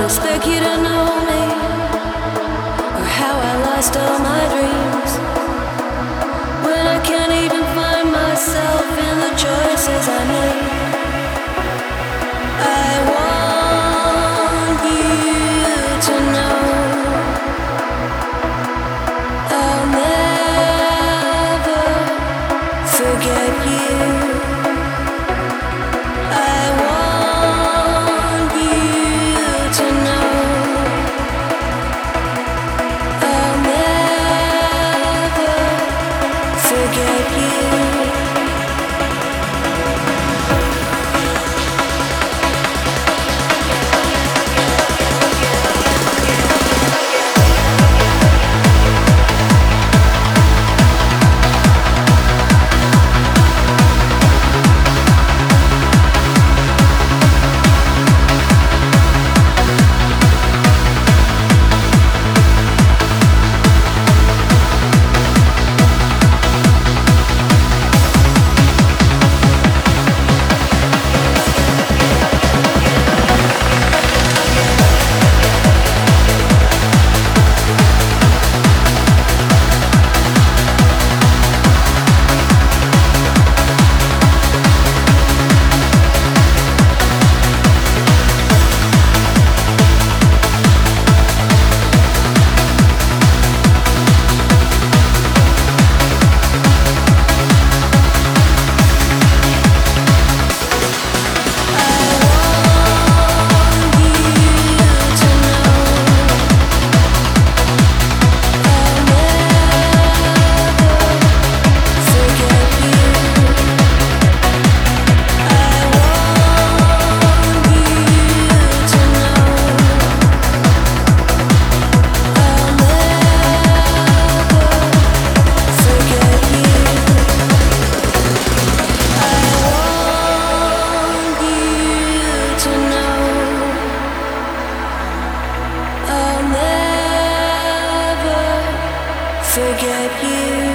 expect you to know me, or how I lost all my dreams, when I can't even find myself in the choices I made. I want you to know I'll never forget you. I want you to know I'll never forget you. Forget you.